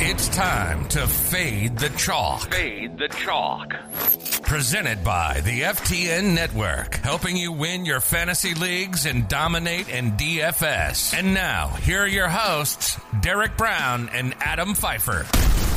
It's time to fade the chalk. Fade the chalk. Presented by the FTN Network, helping you win your fantasy leagues and dominate in DFS. And now, here are your hosts, Derek Brown and Adam Pfeiffer.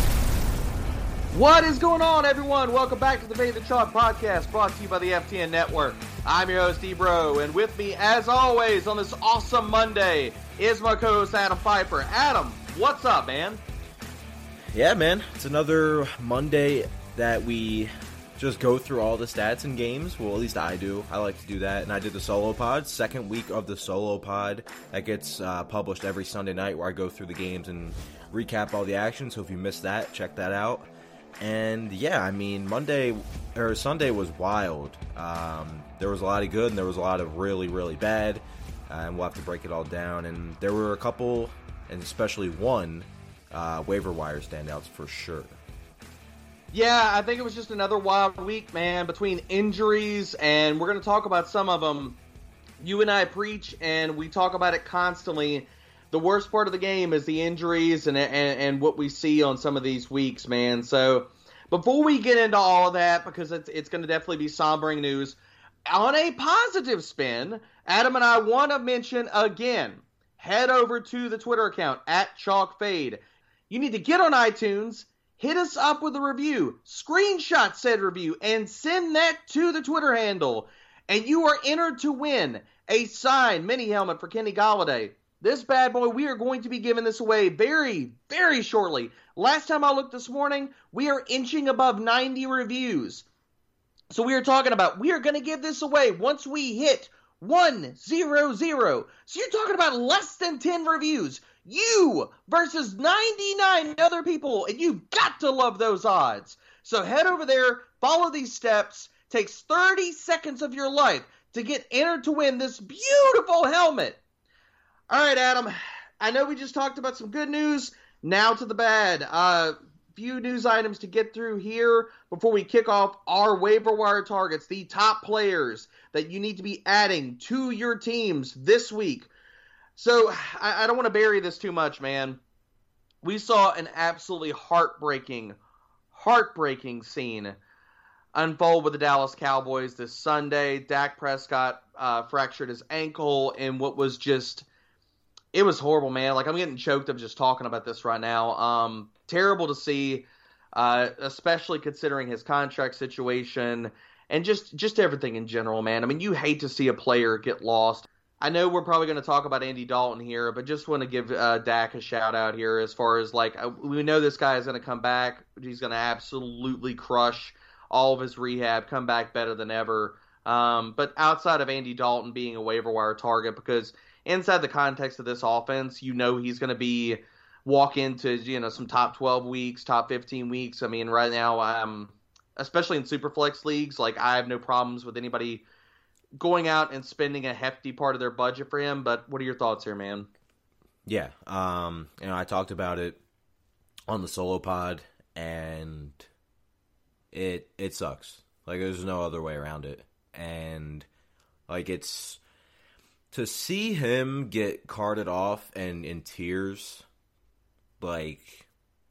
What is going on, everyone? Welcome back to the Fade the Chalk podcast, brought to you by the FTN Network. I'm your host, D-Bro, and with me, as always, on this awesome Monday, is my co-host, Adam Pfeiffer. Adam, what's up, man? Yeah, man, it's another Monday that we just go through all the stats and games. Well, at least I do. I like to do that. And I did the solo pod, second week of the solo pod that gets published every Sunday night, where I go through the games and recap all the action. So if you missed that, check that out. And yeah, I mean, Sunday was wild. There was a lot of good and there was a lot of really, really bad. And we'll have to break it all down. And there were a couple, and especially one, waiver wire standouts for sure. Yeah, I think it was just another wild week, man, between injuries, and we're going to talk about some of them. You and I preach, and we talk about it constantly. The worst part of the game is the injuries and what we see on some of these weeks, man. So before we get into all of that, because it's going to definitely be sombering news, on a positive spin, Adam and I want to mention again, head over to the Twitter account, @ChalkFade. You need to get on iTunes, hit us up with a review, screenshot said review, and send that to the Twitter handle. And you are entered to win a signed mini helmet for Kenny Golladay. This bad boy, we are going to be giving this away very, very shortly. Last time I looked this morning, we are inching above 90 reviews. So we are talking about, we are going to give this away once we hit 100. So you're talking about less than 10 reviews. You versus 99 other people, and you've got to love those odds. So head over there, follow these steps. Takes 30 seconds of your life to get entered to win this beautiful helmet. All right, Adam, I know we just talked about some good news. Now to the bad. Few news items to get through here before we kick off our waiver wire targets, the top players that you need to be adding to your teams this week. So, I don't want to bury this too much, man. We saw an absolutely heartbreaking scene unfold with the Dallas Cowboys this Sunday. Dak Prescott fractured his ankle in what was just, it was horrible, man. Like, I'm getting choked up just talking about this right now. Terrible to see, especially considering his contract situation and just everything in general, man. I mean, you hate to see a player get lost. I know we're probably going to talk about Andy Dalton here, but just want to give Dak a shout out here as far as, like, we know this guy is going to come back. He's going to absolutely crush all of his rehab, come back better than ever. But outside of Andy Dalton being a waiver wire target, because inside the context of this offense, you know he's going to walk into, some top 12 weeks, top 15 weeks. I mean, right now, especially in Superflex leagues, like, I have no problems with anybody going out and spending a hefty part of their budget for him. But what are your thoughts here, man? Yeah, I talked about it on the solo pod, and it sucks. Like, there's no other way around it. And, like, it's to see him get carted off and in tears, like,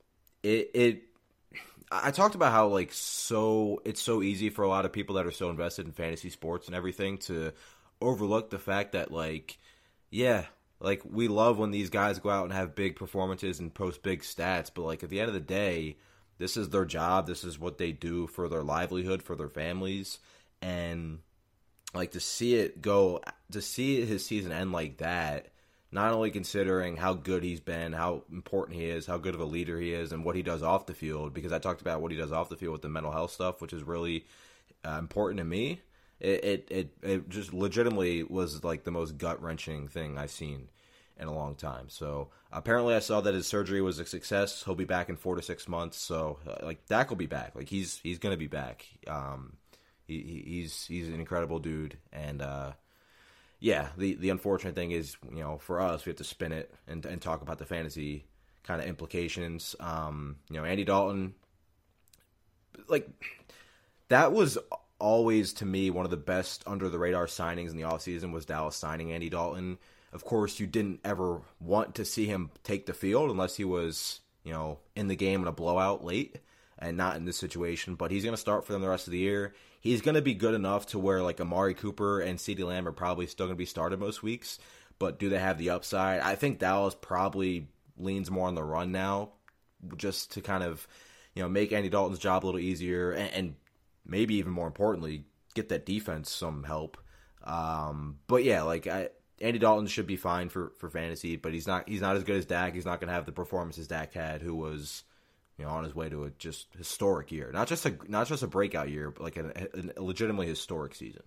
I talked about how, like, it's so easy for a lot of people that are so invested in fantasy sports and everything to overlook the fact that, like, yeah, like, we love when these guys go out and have big performances and post big stats, but, like, at the end of the day, this is their job, this is what they do for their livelihood, for their families, and, like, to see his season end like that, not only considering how good he's been, how important he is, how good of a leader he is, and what he does off the field, because I talked about what he does off the field with the mental health stuff, which is really important to me. It just legitimately was, like, the most gut-wrenching thing I've seen in a long time. So apparently I saw that his surgery was a success. He'll be back in 4 to 6 months. So like, Dak will be back. Like, he's going to be back. He's an incredible dude. And, yeah, the unfortunate thing is, for us, we have to spin it and talk about the fantasy kind of implications. Andy Dalton, like, that was always, to me, one of the best under-the-radar signings in the offseason was Dallas signing Andy Dalton. Of course, you didn't ever want to see him take the field unless he was, in the game in a blowout late, and not in this situation. But he's going to start for them the rest of the year. He's going to be good enough to where like Amari Cooper and CeeDee Lamb are probably still going to be started most weeks. But do they have the upside? I think Dallas probably leans more on the run now, just to kind of make Andy Dalton's job a little easier, and maybe even more importantly, get that defense some help. But yeah, Andy Dalton should be fine for fantasy, but he's not as good as Dak. He's not going to have the performances Dak had, who was on his way to a just historic year, not just a breakout year, but like a legitimately historic season.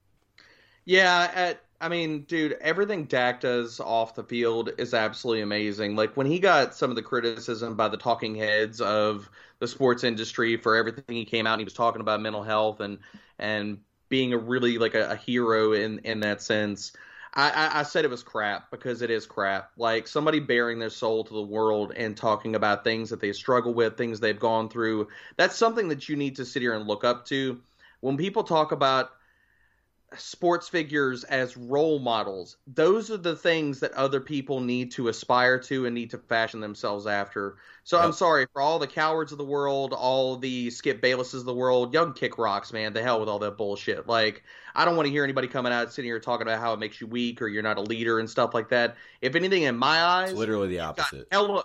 Yeah, I mean, dude, everything Dak does off the field is absolutely amazing. Like when he got some of the criticism by the talking heads of the sports industry for everything he came out and he was talking about mental health and being a really like a hero in that sense. I said it was crap because it is crap. Like somebody bearing their soul to the world and talking about things that they struggle with, things they've gone through. That's something that you need to sit here and look up to. When people talk about sports figures as role models, those are the things that other people need to aspire to and need to fashion themselves after. So yep. I'm sorry for all the cowards of the world, all the Skip Baylesses of the world. Y'all can kick rocks, man. The hell with all that bullshit. Like, I don't want to hear anybody coming out sitting here talking about how it makes you weak or you're not a leader and stuff like that. If anything, in my eyes, it's literally the opposite.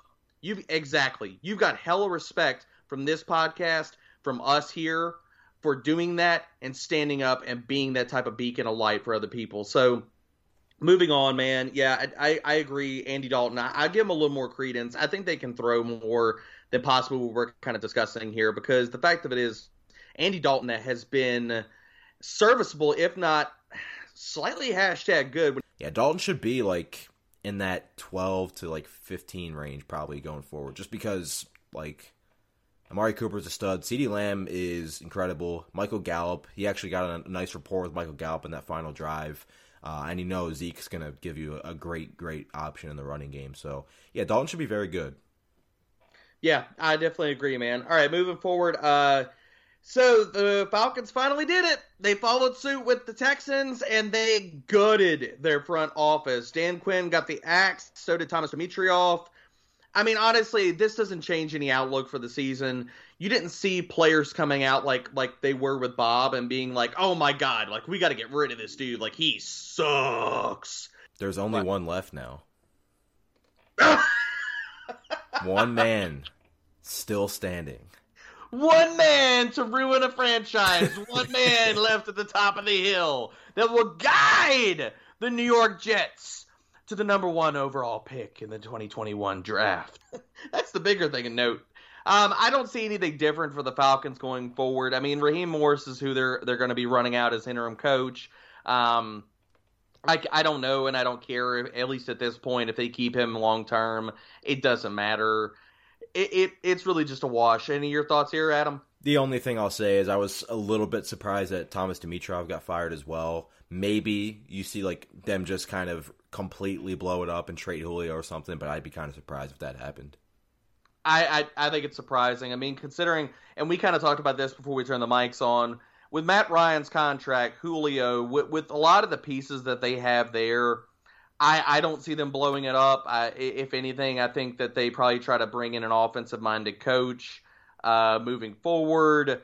You've got hella respect from this podcast, from us here, for doing that and standing up and being that type of beacon of light for other people. So moving on, man. Yeah, I agree. Andy Dalton, I give him a little more credence. I think they can throw more than possibly what we're kind of discussing here, because the fact of it is Andy Dalton has been serviceable, if not slightly #good. Yeah, Dalton should be like in that 12 to like 15 range probably going forward, just because like Amari Cooper's a stud. CeeDee Lamb is incredible. Michael Gallup, he actually got a nice rapport with Michael Gallup in that final drive. And Zeke's going to give you a great, great option in the running game. So, yeah, Dalton should be very good. Yeah, I definitely agree, man. All right, moving forward. So the Falcons finally did it. They followed suit with the Texans, and they gutted their front office. Dan Quinn got the axe. So did Thomas Dimitroff. I mean, honestly, this doesn't change any outlook for the season. You didn't see players coming out like they were with Bob and being like, oh my God, like we got to get rid of this dude. Like he sucks. There's only one left now. One man still standing. One man to ruin a franchise. One man left at the top of the hill that will guide the New York Jets to the number 1 overall pick in the 2021 draft. That's the bigger thing to note. I don't see anything different for the Falcons going forward. I mean, Raheem Morris is who they're going to be running out as interim coach. I don't know, and I don't care, at least at this point, if they keep him long term. It doesn't matter. It's really just a wash. Any of your thoughts here, Adam? The only thing I'll say is I was a little bit surprised that Thomas Dimitroff got fired as well. Maybe you see like them just kind of completely blow it up and trade Julio or something, but I'd be kind of surprised if that happened. I think it's surprising. I mean, considering, and we kind of talked about this before we turned the mics on, with Matt Ryan's contract, Julio, with a lot of the pieces that they have there, I don't see them blowing it up. If anything, I think that they probably try to bring in an offensive-minded coach moving forward.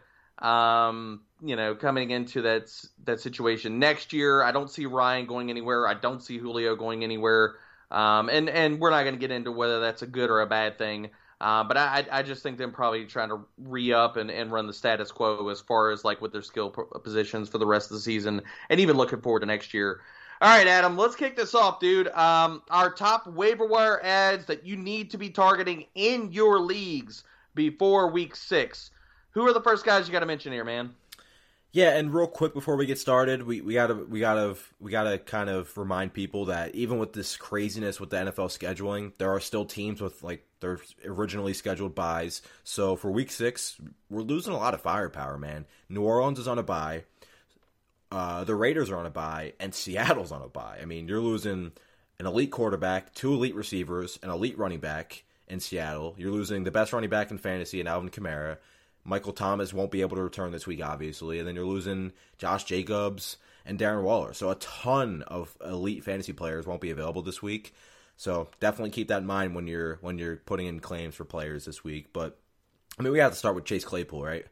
Coming into that situation next year, I don't see Ryan going anywhere. I don't see Julio going anywhere. And we're not going to get into whether that's a good or a bad thing. But I just think them probably trying to re-up and run the status quo as far as like with their skill positions for the rest of the season, and even looking forward to next year. All right, Adam, let's kick this off, dude. Our top waiver wire ads that you need to be targeting in your leagues before week 6. Who are the first guys you got to mention here, man? Yeah, and real quick before we get started, we gotta kind of remind people that even with this craziness with the NFL scheduling, there are still teams with like their originally scheduled buys. So for week 6, we're losing a lot of firepower, man. New Orleans is on a bye. The Raiders are on a bye, and Seattle's on a bye. I mean, you're losing an elite quarterback, 2 elite receivers, an elite running back in Seattle. You're losing the best running back in fantasy in Alvin Kamara. Michael Thomas won't be able to return this week, obviously. And then you're losing Josh Jacobs and Darren Waller. So a ton of elite fantasy players won't be available this week. So definitely keep that in mind when you're putting in claims for players this week. But I mean, we have to start with Chase Claypool, right?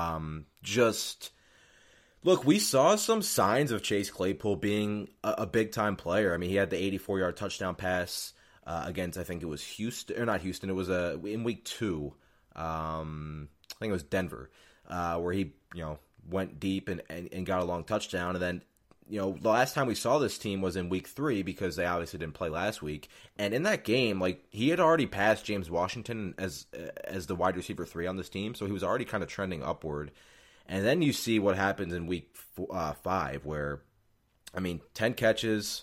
Look, we saw some signs of Chase Claypool being a big-time player. I mean, he had the 84-yard touchdown pass against, I think it was Houston, or not Houston, it was in week 2. I think it was Denver, where he, went deep and got a long touchdown. And then, the last time we saw this team was in week 3 because they obviously didn't play last week. And in that game, he had already passed James Washington as the wide receiver 3 on this team, so he was already kind of trending upward. And then you see what happens in week 5, where, 7 catches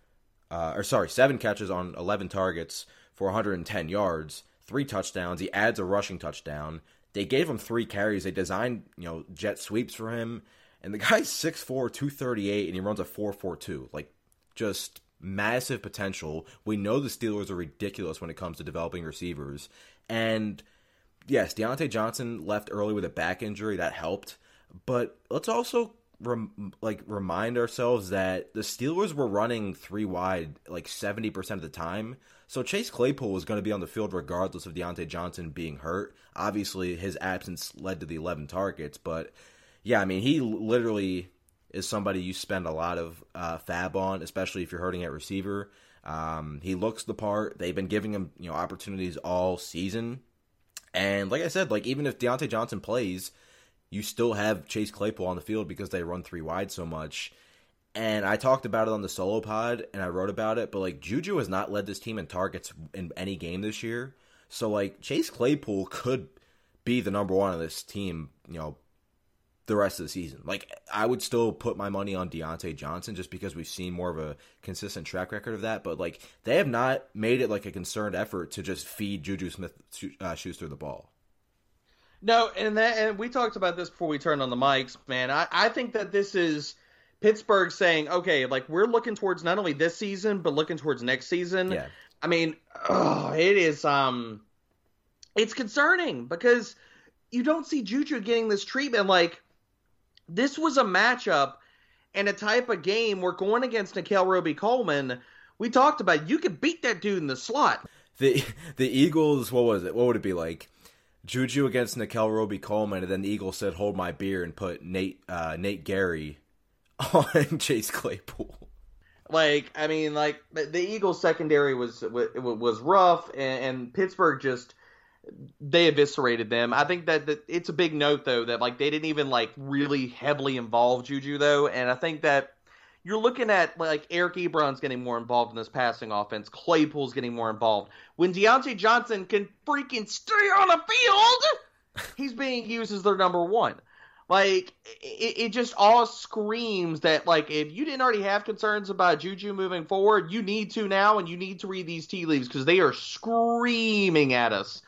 on 11 targets for 110 yards, 3 touchdowns. He adds a rushing touchdown. They gave him 3 carries. They designed, jet sweeps for him. And the guy's 6'4", 238, and he runs a 4.42. Just massive potential. We know the Steelers are ridiculous when it comes to developing receivers. And yes, Deontay Johnson left early with a back injury. That helped. But let's also remind ourselves that the Steelers were running 3 wide 70% of the time. So Chase Claypool was going to be on the field regardless of Deontay Johnson being hurt. Obviously, his absence led to the 11 targets. But, yeah, he literally is somebody you spend a lot of fab on, especially if you're hurting at receiver. He looks the part. They've been giving him opportunities all season. And like I said, even if Deontay Johnson plays, you still have Chase Claypool on the field because they run 3 wide so much. And I talked about it on the solo pod, and I wrote about it, but Juju has not led this team in targets in any game this year. So Chase Claypool could be the number 1 on this team, the rest of the season. I would still put my money on Deontay Johnson just because we've seen more of a consistent track record of that. But they have not made it a concerted effort to just feed Juju Smith-Schuster the ball. No, and we talked about this before we turned on the mics, man. I think that this is Pittsburgh saying, okay, we're looking towards not only this season, but looking towards next season. Yeah. It is, it's concerning because you don't see Juju getting this treatment. This was a matchup and a type of game we're going against Nickell Robey-Coleman. We talked about you could beat that dude in the slot. The Eagles, what was it? What would it be like? Juju against Nickell Robey-Coleman, and then the Eagles said, "Hold my beer," and put Nate Gary on Chase Claypool. The Eagles secondary was rough, and Pittsburgh just they eviscerated them. I think that it's a big note though that they didn't even really heavily involve Juju though, and I think that you're looking at Eric Ebron's getting more involved in this passing offense. Claypool's getting more involved. When Deontay Johnson can freaking stay on the field, he's being used as their number 1. It just all screams that, if you didn't already have concerns about Juju moving forward, you need to now, and you need to read these tea leaves because they are screaming at us.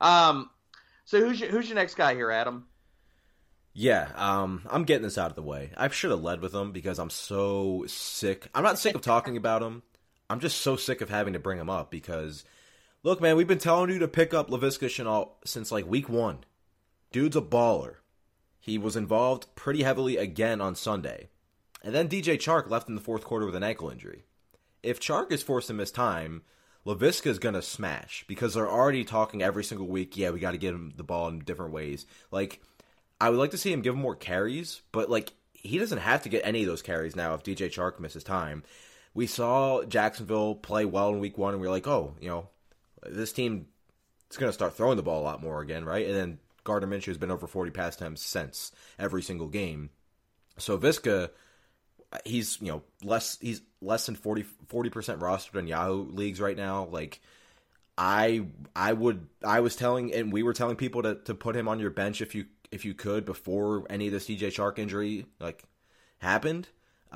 So who's your next guy here, Adam? Yeah, I'm getting this out of the way. I should have led with him because I'm so sick. I'm not sick of talking about him. I'm just so sick of having to bring him up because, look, man, we've been telling you to pick up Laviska Shenault since week 1. Dude's a baller. He was involved pretty heavily again on Sunday. And then DJ Chark left in the 4th quarter with an ankle injury. If Chark is forced to miss time, Laviska is going to smash because they're already talking every single week, yeah, we got to get him the ball in different ways. I would like to see him give him more carries, but he doesn't have to get any of those carries now if DJ Chark misses time. We saw Jacksonville play well in week 1, and we were like, oh, this team is going to start throwing the ball a lot more again, right? And then Gardner Minshew has been over 40 pass attempts since every single game. So Viska, he's less than 40% rostered in Yahoo leagues right now. I was telling, and we were telling people to put him on your bench if you could before any of this DJ Chark injury happened.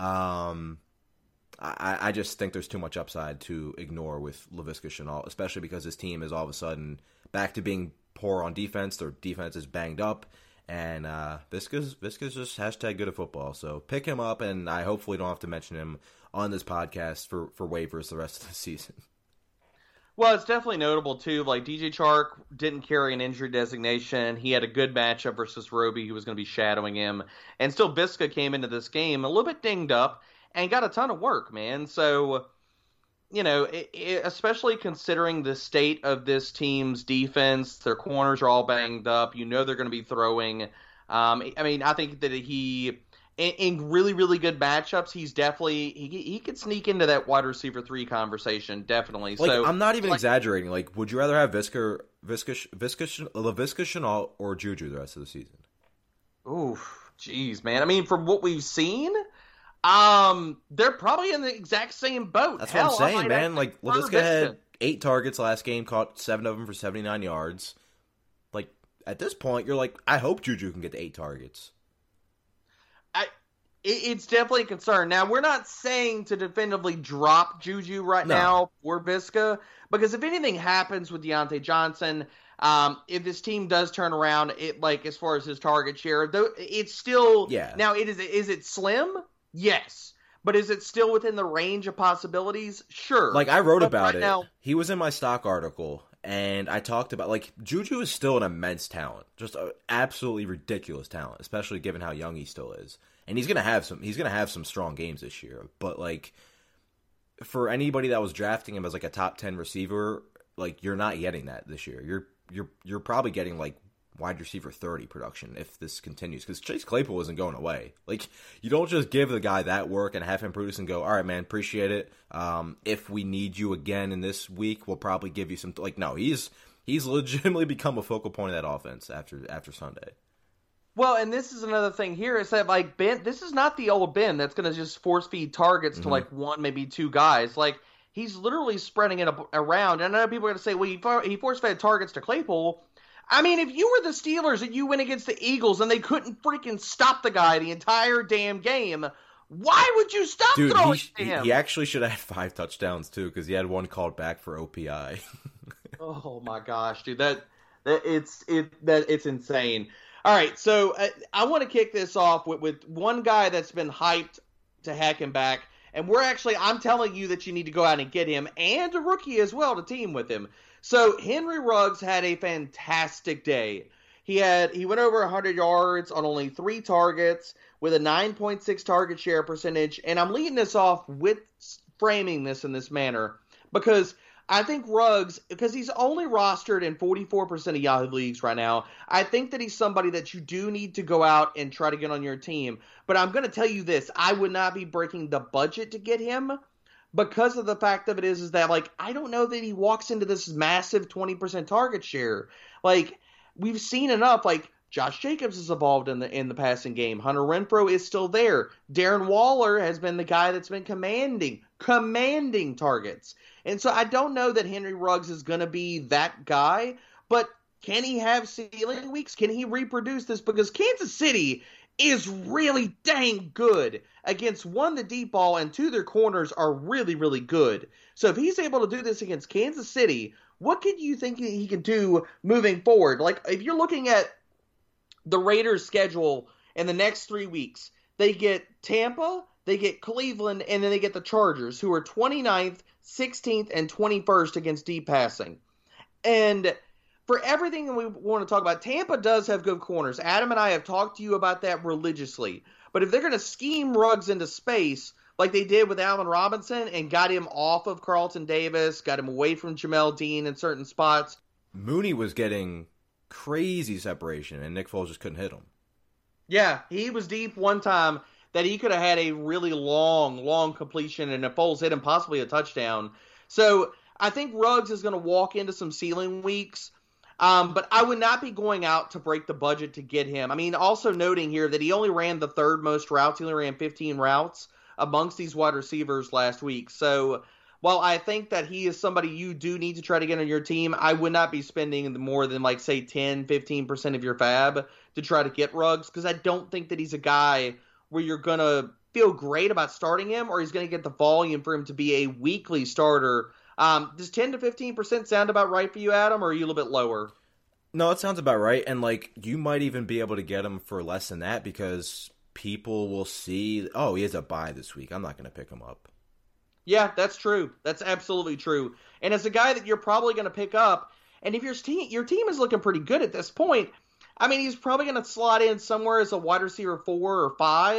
I just think there's too much upside to ignore with Laviska Shenault, especially because his team is all of a sudden back to being poor on defense. Their defense is banged up, and Viska's just hashtag good at football. So pick him up, and I hopefully don't have to mention him on this podcast for waivers the rest of the season. Well, it's definitely notable, too. DJ Chark didn't carry an injury designation. He had a good matchup versus Roby, who was going to be shadowing him. And still, Viska came into this game a little bit dinged up and got a ton of work, man. So, especially considering the state of this team's defense, their corners are all banged up. They're going to be throwing. I think that in really, really good matchups, he's definitely he could sneak into that wide receiver 3 conversation, definitely. Like, so I'm not even exaggerating. Like, would you rather have Laviska Shenault or Juju the rest of the season? Oof, jeez, man. From what we've seen, they're probably in the exact same boat. That's what I'm saying, man. Like, Laviska had 8 targets last game, caught 7 of them for 79 yards. Like, at this point, you're like, I hope Juju can get to 8 targets. It's definitely a concern. Now, we're not saying to definitively drop Juju now for Viska, because if anything happens with Deontay Johnson, if this team does turn around, as far as his target share, it's still Now, is it slim? Yes. But is it still within the range of possibilities? Sure. Like, I wrote about it. Now, he was in my stock article, and I talked about, like, Juju is still an immense talent. Just an absolutely ridiculous talent, especially given how young he still is. And he's gonna have some strong games this year. But, like, for anybody that was drafting him as, like, a top 10 receiver, like, you're not getting that this year. You're probably getting, like, wide receiver 30 production if this continues, because Chase Claypool isn't going away. Like, you don't just give the guy that work and have him produce and go, all right, man, appreciate it. If we need you again in this week, we'll probably give you some. Like, no, he's legitimately become a focal point of that offense after Sunday. Well, and this is another thing here, is that, like, Ben, this is not the old Ben that's going to just force feed targets to, like, 1, maybe 2 guys. Like, he's literally spreading it around. And I know people are going to say, well, he force fed targets to Claypool. If you were the Steelers and you went against the Eagles and they couldn't freaking stop the guy the entire damn game, why would you stop throwing to him? He actually should have had 5 touchdowns, too, because he had 1 called back for OPI. Oh, my gosh, dude. It's insane. All right, so I want to kick this off with one guy that's been hyped to hack him back, and I'm telling you that you need to go out and get him, and a rookie as well to team with him. So Henry Ruggs had a fantastic day. He went over 100 yards on only 3 targets with a 9.6 target share percentage, and I'm leading this off with framing this in this manner because I think Ruggs, because he's only rostered in 44% of Yahoo leagues right now, I think that he's somebody that you do need to go out and try to get on your team. But I'm going to tell you this, I would not be breaking the budget to get him, because of the fact of it is that, like, I don't know that he walks into this massive 20% target share. Like, we've seen enough. Like, Josh Jacobs is involved in the passing game. Hunter Renfrow is still there. Darren Waller has been the guy that's been commanding targets. And so I don't know that Henry Ruggs is going to be that guy, but can he have ceiling weeks? Can he reproduce this? Because Kansas City is really dang good against, 1, the deep ball, and 2, their corners are really, really good. So if he's able to do this against Kansas City, what could you think he can do moving forward? Like, if you're looking at the Raiders' schedule in the next 3 weeks, they get Tampa, they get Cleveland, and then they get the Chargers, who are 29th, 16th, and 21st against deep passing. And for everything that we want to talk about, Tampa does have good corners. Adam and I have talked to you about that religiously. But if they're going to scheme Ruggs into space like they did with Allen Robinson and got him off of Carlton Davis, got him away from Jamel Dean in certain spots. Mooney was getting crazy separation, and Nick Foles just couldn't hit him. Yeah, he was deep one time that he could have had a really long completion, and if Foles hit him, possibly a touchdown. So I think Ruggs is going to walk into some ceiling weeks. But I would not be going out to break the budget to get him. Also noting here that he only ran the 3rd most routes. He only ran 15 routes amongst these wide receivers last week. So while I think that he is somebody you do need to try to get on your team, I would not be spending more than, like, say, 10, 15% of your fab to try to get Ruggs, because I don't think that he's a guy where you're going to feel great about starting him, or he's going to get the volume for him to be a weekly starter. Does 10 to 15% sound about right for you, Adam, or are you a little bit lower? No, it sounds about right. And, like, you might even be able to get him for less than that, because people will see, oh, he has a bye this week, I'm not going to pick him up. Yeah, that's true. That's absolutely true. And as a guy that you're probably going to pick up, and if your team is looking pretty good at this point, he's probably going to slot in somewhere as a wide receiver 4 or 5,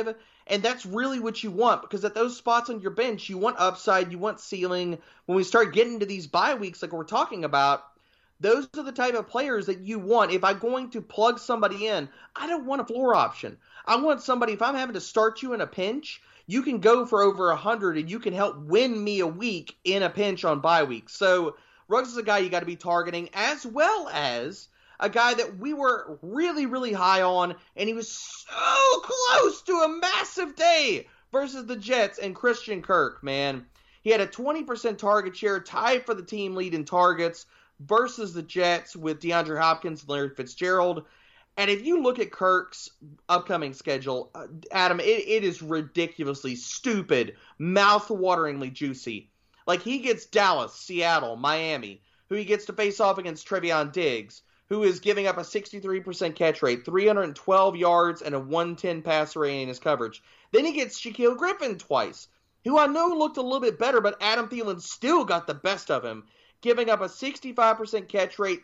And that's really what you want, because at those spots on your bench, you want upside, you want ceiling. When we start getting to these bye weeks like we're talking about, those are the type of players that you want. If I'm going to plug somebody in, I don't want a floor option. I want somebody, if I'm having to start you in a pinch, you can go for over 100 and you can help win me a week in a pinch on bye week. So Ruggs is a guy you got to be targeting, as well as a guy that we were really, really high on, and he was so close to a massive day versus the Jets, and Christian Kirk, man. He had a 20% target share, tied for the team lead in targets versus the Jets with DeAndre Hopkins and Larry Fitzgerald. And if you look at Kirk's upcoming schedule, Adam, it is ridiculously stupid, mouth-wateringly juicy. Like, he gets Dallas, Seattle, Miami, who he gets to face off against Trevon Diggs, who is giving up a 63% catch rate, 312 yards, and a 110 passer rating in his coverage. Then he gets Shaquille Griffin twice, who I know looked a little bit better, but Adam Thielen still got the best of him, giving up a 65% catch rate,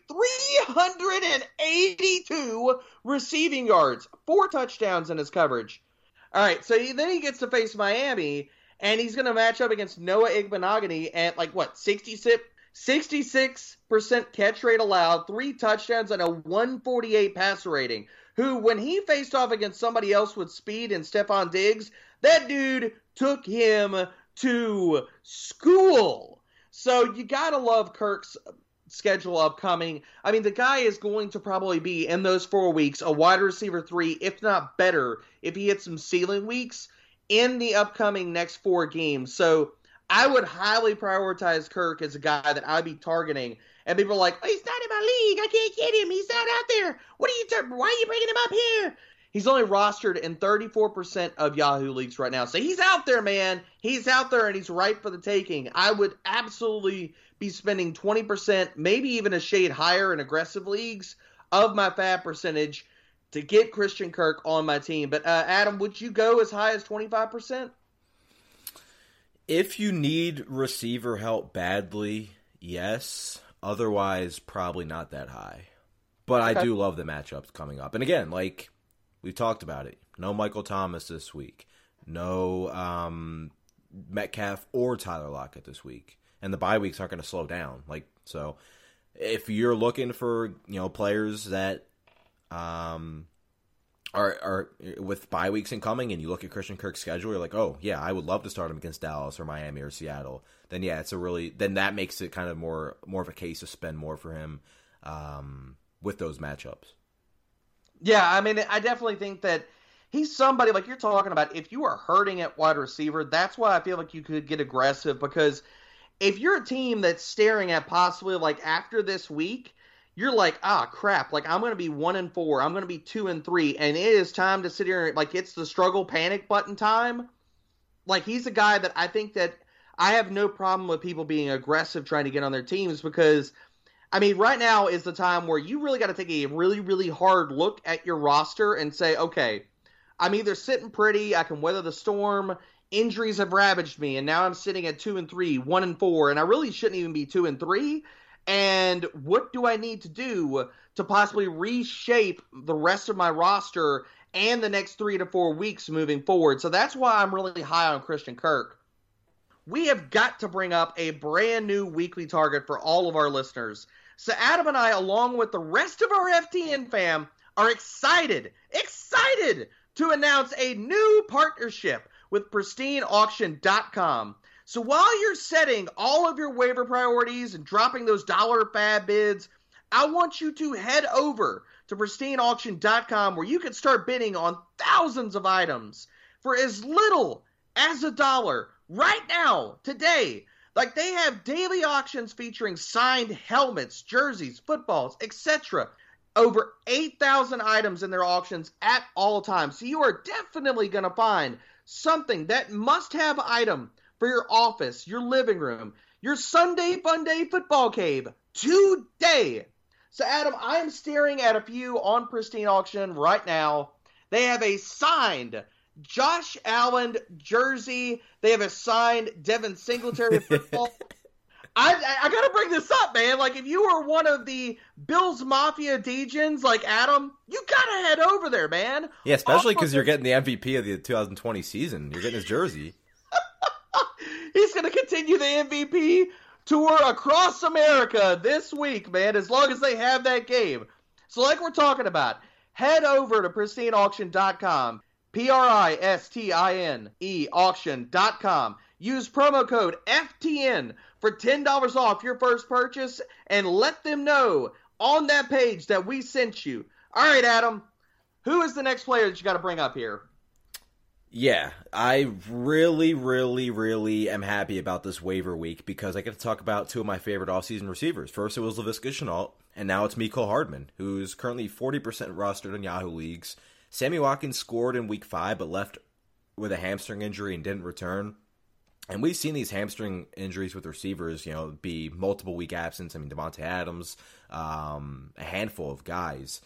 382 receiving yards, 4 touchdowns in his coverage. All right, so then he gets to face Miami, and he's going to match up against Noah Igbenogany at, 66% catch rate allowed, 3 touchdowns, and a 148 passer rating, who, when he faced off against somebody else with speed and Stephon Diggs, that dude took him to school. So you got to love Kirk's schedule upcoming. I mean, the guy is going to probably be, in those 4 weeks, a wide receiver 3, if not better, if he hits some ceiling weeks in the upcoming next 4 games. So I would highly prioritize Kirk as a guy that I'd be targeting. And people are like, oh, he's not in my league. I can't get him. He's not out there. Why are you bringing him up here? He's only rostered in 34% of Yahoo leagues right now. So he's out there, man. He's out there, and he's ripe for the taking. I would absolutely be spending 20%, maybe even a shade higher in aggressive leagues of my FAB percentage to get Christian Kirk on my team. But Adam, would you go as high as 25%? If you need receiver help badly, yes. Otherwise, probably not that high. But okay. I do love the matchups coming up. And again, we've talked about it. No Michael Thomas this week. No Metcalf or Tyler Lockett this week. And the bye weeks aren't going to slow down. So if you're looking for, players that are with bye weeks incoming, and you look at Christian Kirk's schedule, you're like, oh yeah, I would love to start him against Dallas or Miami or Seattle. Then yeah, then that makes it kind of more of a case to spend more for him with those matchups. Yeah, I mean, I definitely think that he's somebody, like you're talking about, if you are hurting at wide receiver, that's why I feel like you could get aggressive, because if you're a team that's staring at possibly, after this week, you're like, crap, I'm going to be 1-4, I'm going to be 2-3, and it is time to sit here, it's the struggle panic button time. He's a guy that I think that I have no problem with people being aggressive trying to get on their teams, because I mean, right now is the time where you really got to take a really, really hard look at your roster and say, okay, I'm either sitting pretty, I can weather the storm, injuries have ravaged me, and now I'm sitting at 2-3, 1-4, and I really shouldn't even be 2-3. And what do I need to do to possibly reshape the rest of my roster and the next 3 to 4 weeks moving forward? So that's why I'm really high on Christian Kirk. We have got to bring up a brand new weekly target for all of our listeners. So Adam and I, along with the rest of our FTN fam, are excited to announce a new partnership with PristineAuction.com. So while you're setting all of your waiver priorities and dropping those dollar FAB bids, I want you to head over to PristineAuction.com, where you can start bidding on thousands of items for as little as $1 right now, today. They have daily auctions featuring signed helmets, jerseys, footballs, etc. Over 8,000 items in their auctions at all times. So you are definitely going to find something, that must-have item for your office, your living room, your Sunday Funday football cave today. So Adam, I am staring at a few on Pristine Auction right now. They have a signed Josh Allen jersey. They have a signed Devin Singletary football. I gotta bring this up, man. Like, if you were one of the Bills Mafia degens, like Adam, you gotta head over there, man. Yeah, especially because you're getting the MVP of the 2020 season. You're getting his jersey. He's gonna continue the MVP tour across America this week, man, as long as they have that game. So like we're talking about, head over to pristineauction.com, PRISTINE auction.com. Use promo code FTN for $10 off your first purchase, and let them know on that page that we sent you. All right, Adam, who is the next player that you got to bring up here? Yeah, I really, really, really am happy about this waiver week because I get to talk about two of my favorite offseason receivers. First, it was Laviska Shenault, and now it's Mecole Hardman, who's currently 40% rostered in Yahoo leagues. Sammy Watkins scored in week 5, but left with a hamstring injury and didn't return. And we've seen these hamstring injuries with receivers, be multiple week absence. I mean, Devontae Adams, a handful of guys.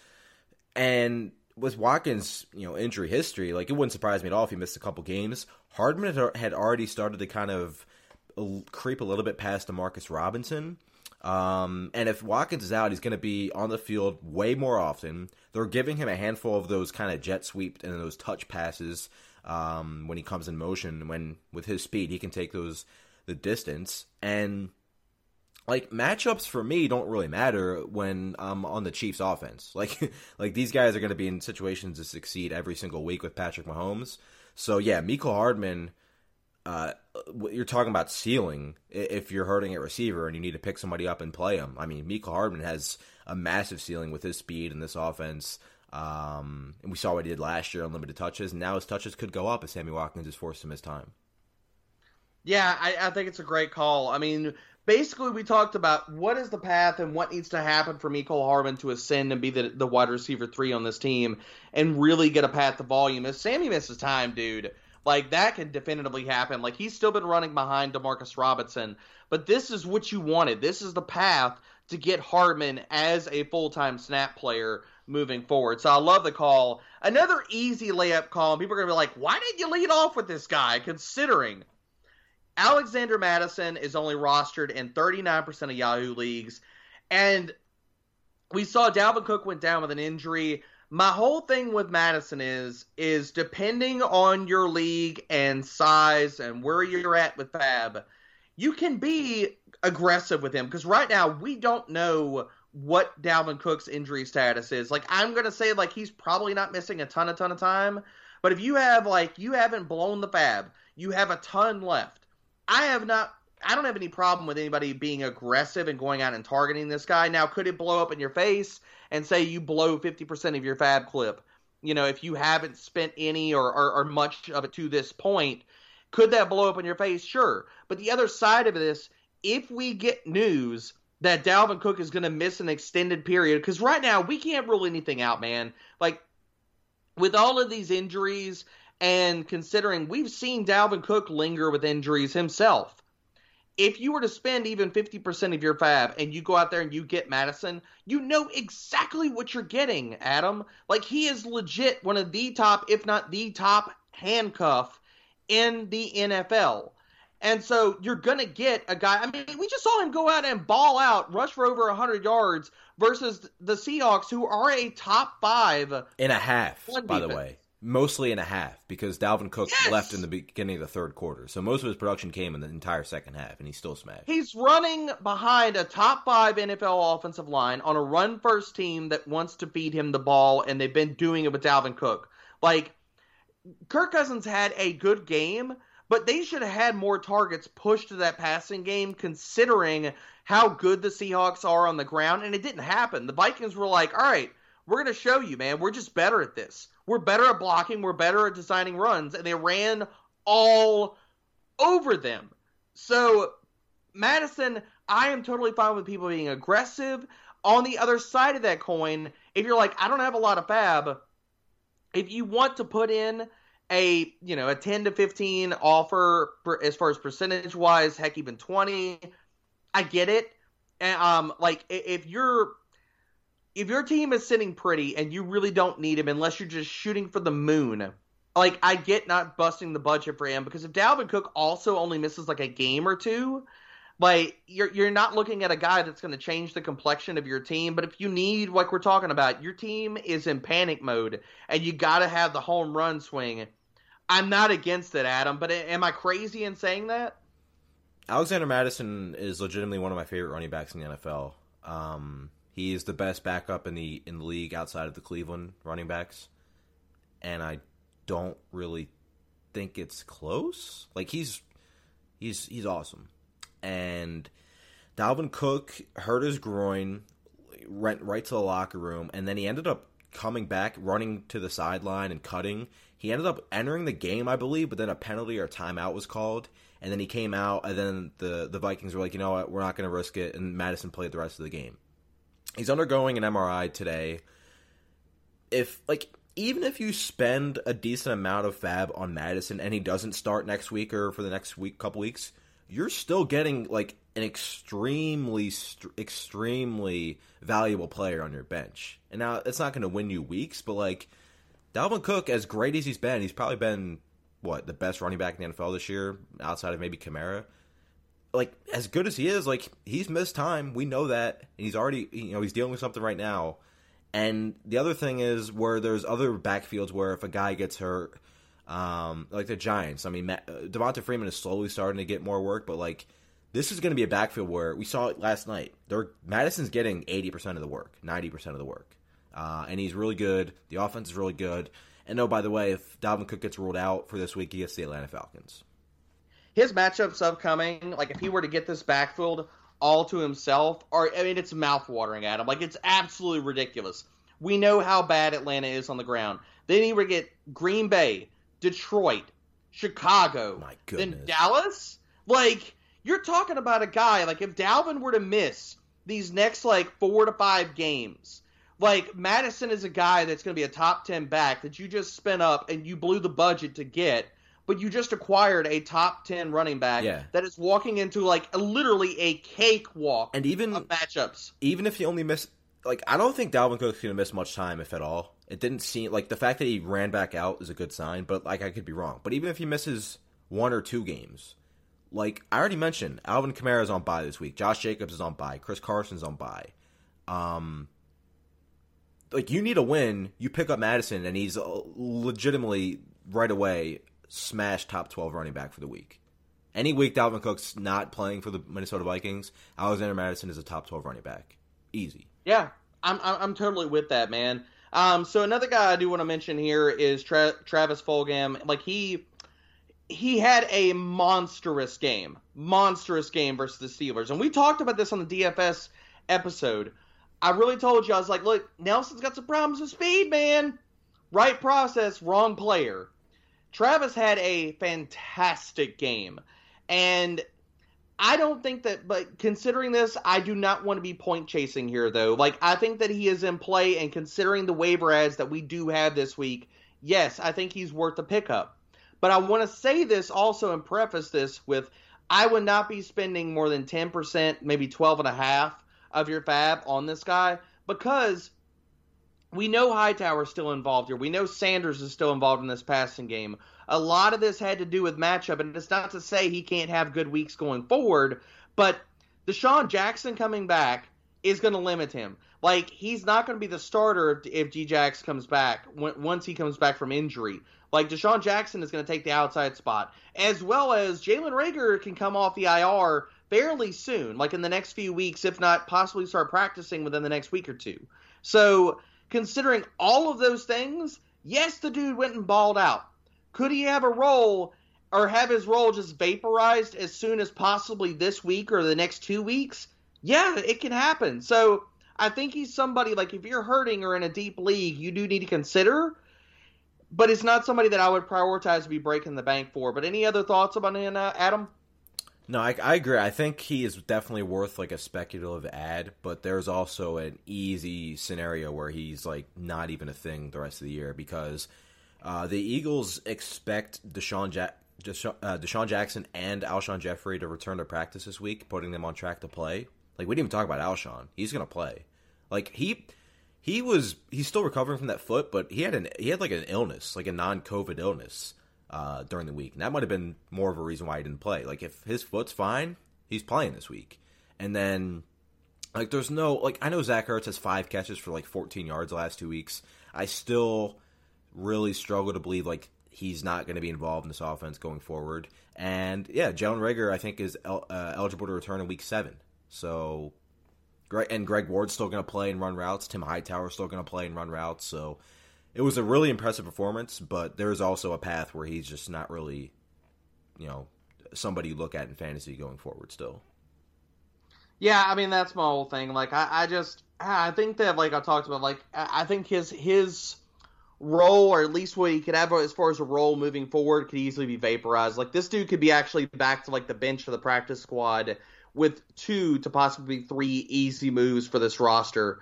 And with Watkins, injury history, like, it wouldn't surprise me at all if he missed a couple games. Hardman had already started to kind of creep a little bit past DeMarcus Robinson. And if Watkins is out, he's going to be on the field way more often. They're giving him a handful of those kind of jet sweep and those touch passes when he comes in motion. When with his speed, he can take the distance. And like, matchups for me don't really matter when I'm on the Chiefs offense. Like these guys are going to be in situations to succeed every single week with Patrick Mahomes. So yeah, Mecole Hardman, you're talking about ceiling if you're hurting at receiver and you need to pick somebody up and play him. I mean, Mecole Hardman has a massive ceiling with his speed in this offense. And we saw what he did last year on limited touches, and now his touches could go up if Sammy Watkins is forced to miss time. Yeah, I think it's a great call. I mean, basically we talked about what is the path and what needs to happen for Mecole Hardman to ascend and be the wide receiver 3 on this team and really get a path to volume. If Sammy misses time, dude, like, that can definitively happen. Like, he's still been running behind DeMarcus Robinson, but this is what you wanted. This is the path to get Hardman as a full-time snap player moving forward. So I love the call. Another easy layup call, and people are going to be like, why did you lead off with this guy, considering Alexander Mattison is only rostered in 39% of Yahoo leagues, and we saw Dalvin Cook went down with an injury. My whole thing with Mattison is depending on your league and size and where you're at with Fab, you can be aggressive with him, because right now we don't know what Dalvin Cook's injury status is. Like, I'm going to say, like, he's probably not missing a ton of time, but if you have, like, you haven't blown the Fab, you have a ton left. I don't have any problem with anybody being aggressive and going out and targeting this guy. Now, could it blow up in your face and say you blow 50% of your Fab clip? If you haven't spent any or much of it to this point, could that blow up in your face? Sure. But the other side of this, if we get news that Dalvin Cook is going to miss an extended period, because right now we can't rule anything out, man. Like, with all of these injuries, and considering we've seen Dalvin Cook linger with injuries himself, if you were to spend even 50% of your Fab and you go out there and you get Mattison, you know exactly what you're getting, Adam. Like, he is legit one of the top, if not the top, handcuff in the NFL. And so you're going to get a guy. I mean, we just saw him go out and ball out, rush for over 100 yards versus the Seahawks, who are a top 5. In a half, by the way. Mostly in a half, because Dalvin Cook left in the beginning of the third quarter. So most of his production came in the entire second half, and he still smashed. He's running behind a top 5 NFL offensive line on a run-first team that wants to feed him the ball, and they've been doing it with Dalvin Cook. Like, Kirk Cousins had a good game, but they should have had more targets pushed to that passing game, considering how good the Seahawks are on the ground, and it didn't happen. The Vikings were like, all right, we're going to show you, man. We're just better at this. We're better at blocking. We're better at designing runs. And they ran all over them. So, Mattison, I am totally fine with people being aggressive. On the other side of that coin, if you're like, I don't have a lot of Fab, if you want to put in a 10 to 15 offer as far as percentage-wise, heck, even 20, I get it. And, if your team is sitting pretty and you really don't need him unless you're just shooting for the moon, like, I get not busting the budget for him, because if Dalvin Cook also only misses like a game or two, Like, you're not looking at a guy that's going to change the complexion of your team, but if you need, like we're talking about, your team is in panic mode, and you got to have the home run swing. I'm not against it, Adam, but am I crazy in saying that? Alexander Mattison is legitimately one of my favorite running backs in the NFL. He is the best backup in the league outside of the Cleveland running backs, and I don't really think it's close. Like, he's awesome. And Dalvin Cook hurt his groin, went right to the locker room, and then he ended up coming back, running to the sideline and cutting. He ended up entering the game, I believe, but then a penalty or timeout was called, and then he came out, and then the Vikings were like, you know what, we're not going to risk it, and Madison played the rest of the game. He's undergoing an MRI today. Even if you spend a decent amount of fab on Madison and he doesn't start next week or for the next couple weeks, you're still getting like an extremely valuable player on your bench. And now it's not going to win you weeks, but like Dalvin Cook, as great as he's probably been the best running back in the NFL this year, outside of maybe Kamara. Like, as good as he is, like, he's missed time. We know that. And he's already, he's dealing with something right now. And the other thing is where there's other backfields where if a guy gets hurt, like the Giants, I mean, Devonta Freeman is slowly starting to get more work, but, like, this is going to be a backfield where we saw it last night. Madison's getting 80% of the work, 90% of the work. And he's really good. The offense is really good. And, oh, by the way, if Dalvin Cook gets ruled out for this week, he gets the Atlanta Falcons. His matchups upcoming, like if he were to get this backfield all to himself, it's mouth-watering at him. Like, it's absolutely ridiculous. We know how bad Atlanta is on the ground. Then he would get Green Bay, Detroit, Chicago, My goodness. Then Dallas. Like, you're talking about a guy, like if Dalvin were to miss these next, 4 to 5 games, like Madison is a guy that's going to be a top 10 back that you just spent up and you blew the budget to get, but you just acquired a top 10 running back that is walking into literally a cakewalk of matchups. Even if he only missed, I don't think Dalvin Cook's going to miss much time, if at all. It didn't seem, the fact that he ran back out is a good sign, but, I could be wrong. But even if he misses 1 or 2 games, I already mentioned, Alvin Kamara is on bye this week. Josh Jacobs is on bye. Chris Carson's on bye. You need a win, you pick up Madison, and he's legitimately, right away, smash top 12 running back for the week. Any week Dalvin Cook's not playing for the Minnesota Vikings, Alexander Mattison is a top 12 running back. Easy. Yeah, I'm totally with that, man. So another guy I do want to mention here is Travis Fulgham. He had a monstrous game versus the Steelers. And we talked about this on the DFS episode. I really told you, I was like, look, Nelson's got some problems with speed, man. Right process, wrong player. Travis had a fantastic game, and I don't think that, but considering this, I do not want to be point chasing here, though. I think that he is in play, and considering the waiver ads that we do have this week, yes, I think he's worth the pickup. But I want to say this also and preface this with, I would not be spending more than 10%, maybe 12.5% of your fab on this guy, because we know Hightower's still involved here. We know Sanders is still involved in this passing game. A lot of this had to do with matchup, and it's not to say he can't have good weeks going forward, but Deshaun Jackson coming back is going to limit him. He's not going to be the starter if G-Jax comes back, once he comes back from injury. Deshaun Jackson is going to take the outside spot, as well as Jalen Reagor can come off the IR fairly soon, in the next few weeks, if not possibly start practicing within the next week or two. So, considering all of those things, yes, the dude went and balled out. Could he have a role or have his role just vaporized as soon as possibly this week or the next 2 weeks? Yeah, it can happen. So I think he's somebody, if you're hurting or in a deep league, you do need to consider. But it's not somebody that I would prioritize to be breaking the bank for. But any other thoughts about him, Adam? No, I agree. I think he is definitely worth a speculative ad, but there's also an easy scenario where he's not even a thing the rest of the year, because the Eagles expect Deshaun Jackson and Alshon Jeffrey to return to practice this week, putting them on track to play. We didn't even talk about Alshon. He's gonna play. He's still recovering from that foot, but he had an illness, a non-COVID illness. During the week. And that might have been more of a reason why he didn't play. If his foot's fine, he's playing this week. And then, like, there's no, like, I know Zach Ertz has 5 catches for, like, 14 yards the last 2 weeks. I still really struggle to believe, like, he's not going to be involved in this offense going forward. And, yeah, Jalen Reagor, I think, is eligible to return in week 7. So, Greg Ward's still going to play and run routes. Tim Hightower's still going to play and run routes. So, it was a really impressive performance, but there's also a path where he's just not really, somebody you look at in fantasy going forward still. Yeah, I mean, that's my whole thing. Like, I think that, like I talked about, like, I think his role, or at least what he could have as far as a role moving forward, could easily be vaporized. Like, this dude could be actually back to, like, the bench of the practice squad with 2 to possibly 3 easy moves for this roster.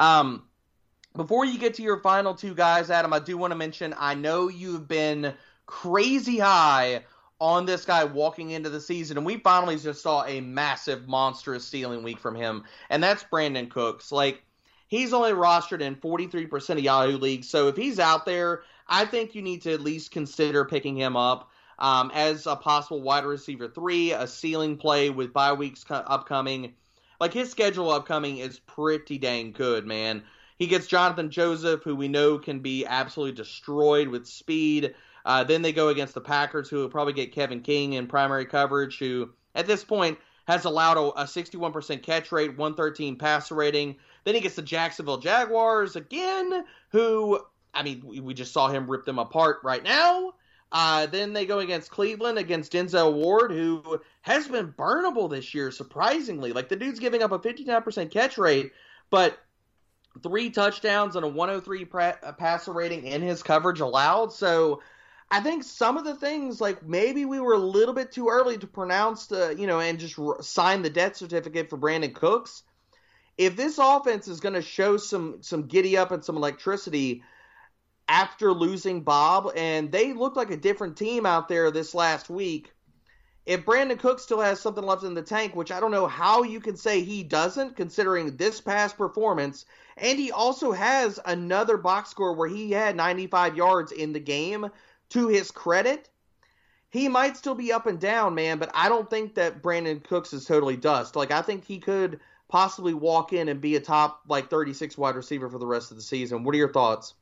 Before you get to your final 2 guys, Adam, I do want to mention, I know you've been crazy high on this guy walking into the season, and we finally just saw a massive, monstrous ceiling week from him, and that's Brandin Cooks. Like, he's only rostered in 43% of Yahoo leagues, so if he's out there, I think you need to at least consider picking him up as a possible wide receiver 3, a ceiling play with bye weeks upcoming. Like, his schedule upcoming is pretty dang good, man. He gets Jonathan Joseph, who we know can be absolutely destroyed with speed. Then they go against the Packers, who will probably get Kevin King in primary coverage, who at this point has allowed a 61% catch rate, 113 passer rating. Then he gets the Jacksonville Jaguars again, who, I mean, we just saw him rip them apart right now. Then they go against Cleveland, against Denzel Ward, who has been burnable this year, surprisingly. Like, the dude's giving up a 59% catch rate, but 3 touchdowns and a 103 passer rating in his coverage allowed. So I think some of the things, like, maybe we were a little bit too early to pronounce and just sign the death certificate for Brandin Cooks. If this offense is going to show some giddy up and some electricity after losing Bob, and they look like a different team out there this last week, if Brandin Cooks still has something left in the tank, which I don't know how you can say he doesn't, considering this past performance, and he also has another box score where he had 95 yards in the game, to his credit, he might still be up and down, man, but I don't think that Brandin Cooks is totally dust. Like, I think he could possibly walk in and be a top, 36 wide receiver for the rest of the season. What are your thoughts?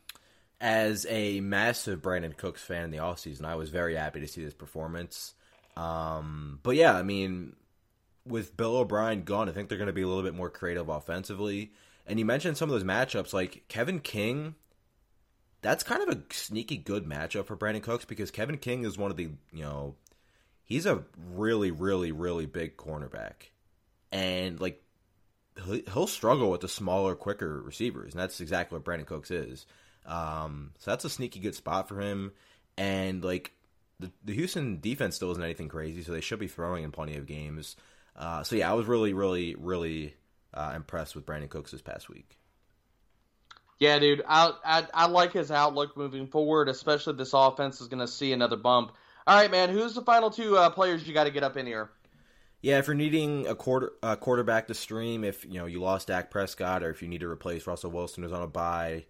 As a massive Brandin Cooks fan in the offseason, I was very happy to see this performance. But yeah, I mean, with Bill O'Brien gone, I think they're going to be a little bit more creative offensively. And you mentioned some of those matchups, like Kevin King. That's kind of a sneaky good matchup for Brandin Cooks, because Kevin King is one of the, he's a really, really, really big cornerback. And, like, he'll struggle with the smaller, quicker receivers, and that's exactly what Brandin Cooks is. So that's a sneaky good spot for him. And, like, the Houston defense still isn't anything crazy, so they should be throwing in plenty of games. So, yeah, I was really, really, really impressed with Brandin Cooks this past week. Yeah, dude, I like his outlook moving forward, especially if this offense is going to see another bump. All right, man, who's the final 2 players you got to get up in here? Yeah, if you're needing a quarterback to stream, if you lost Dak Prescott, or if you need to replace Russell Wilson who's on a bye,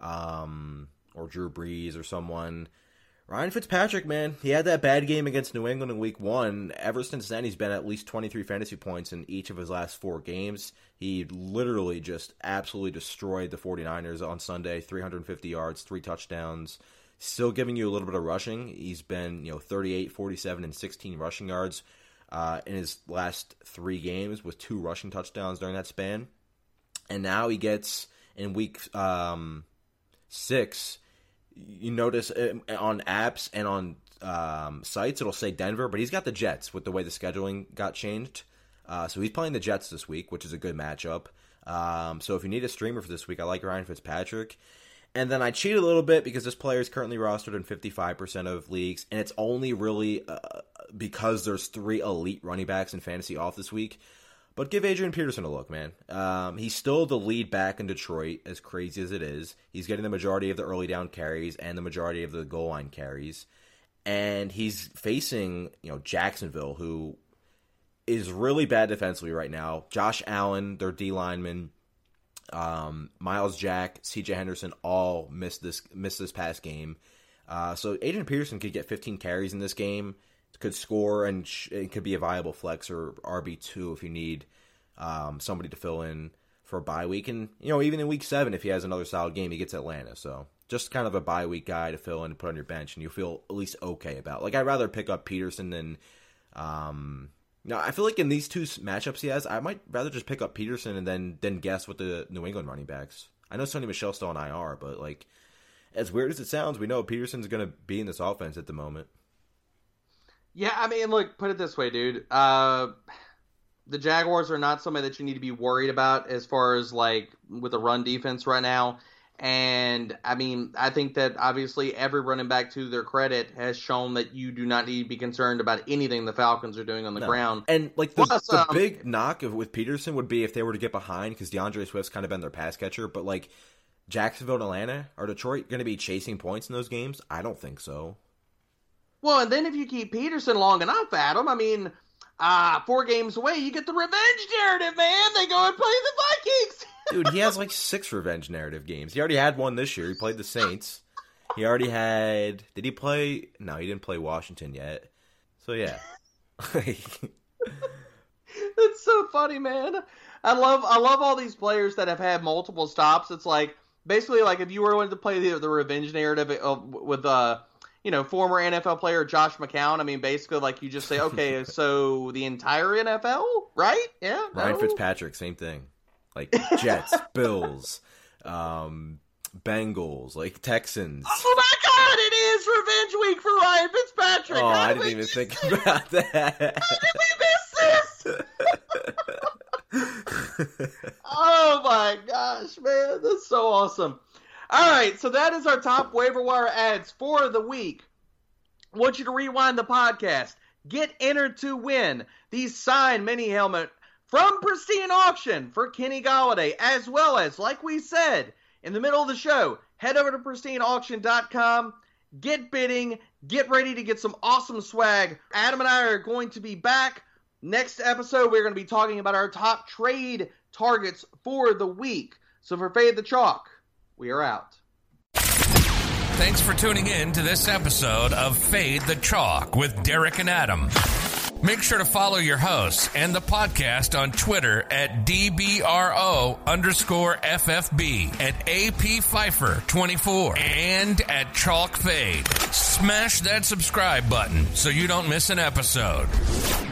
or Drew Brees or someone, Ryan Fitzpatrick, man, he had that bad game against New England in Week 1. Ever since then, he's been at least 23 fantasy points in each of his last 4 games. He literally just absolutely destroyed the 49ers on Sunday, 350 yards, 3 touchdowns. Still giving you a little bit of rushing. He's been 38, 47, and 16 rushing yards in his last 3 games with 2 rushing touchdowns during that span. And now he gets, in Week 6, you notice on apps and on sites, it'll say Denver, but he's got the Jets with the way the scheduling got changed. So he's playing the Jets this week, which is a good matchup. So if you need a streamer for this week, I like Ryan Fitzpatrick. And then I cheat a little bit because this player is currently rostered in 55% of leagues, and it's only really because there's 3 elite running backs in fantasy off this week. But give Adrian Peterson a look, man. He's still the lead back in Detroit, as crazy as it is. He's getting the majority of the early down carries and the majority of the goal line carries. And he's facing, Jacksonville, who is really bad defensively right now. Josh Allen, their D lineman, Miles Jack, C.J. Henderson all missed this past game. So Adrian Peterson could get 15 carries in this game. could score, and it could be a viable flex or RB2 if you need somebody to fill in for a bye week. And, even in week 7, if he has another solid game, he gets Atlanta. So just kind of a bye week guy to fill in and put on your bench, and you feel at least okay about. Like, I'd rather pick up Peterson than I feel like in these 2 matchups he has, I might rather just pick up Peterson and then guess with the New England running backs. I know Sonny Michel's still on IR, but, like, as weird as it sounds, we know Peterson's going to be in this offense at the moment. Yeah, I mean, look, put it this way, dude. The Jaguars are not somebody that you need to be worried about as far as, like, with the run defense right now. And, I mean, I think that obviously every running back, to their credit, has shown that you do not need to be concerned about anything the Falcons are doing on the ground. And, like, the big knock with Peterson would be if they were to get behind, because DeAndre Swift's kind of been their pass catcher. But, like, Jacksonville and Atlanta, are Detroit going to be chasing points in those games? I don't think so. Well, and then if you keep Peterson long enough, Adam, I mean, 4 games away, you get the revenge narrative, man. They go and play the Vikings. Dude, he has like 6 revenge narrative games. He already had one this year. He played the Saints. He already had... Did he play... No, he didn't play Washington yet. So, yeah. It's so funny, man. I love all these players that have had multiple stops. It's like, basically, like, if you were going to play the revenge narrative with former NFL player Josh McCown, I mean, basically, like, you just say, okay, so the entire NFL, right? Yeah. Ryan Fitzpatrick, same thing. Like, Jets, Bills, Bengals, like, Texans. Oh, my God, it is revenge week for Ryan Fitzpatrick. Oh, I didn't even think about that. How did we miss this? Oh, my gosh, man. That's so awesome. All right, so that is our top waiver wire ads for the week. I want you to rewind the podcast. Get entered to win the signed mini helmet from Pristine Auction for Kenny Golladay, as well as, like we said in the middle of the show, head over to pristineauction.com, get bidding, get ready to get some awesome swag. Adam and I are going to be back. Next episode, we're going to be talking about our top trade targets for the week. So for Fade the Chalk, we are out. Thanks for tuning in to this episode of Fade the Chalk with Derek and Adam. Make sure to follow your hosts and the podcast on Twitter at DBRO_FFB, at AP Pfeiffer 24, and at Chalk Fade. Smash that subscribe button so you don't miss an episode.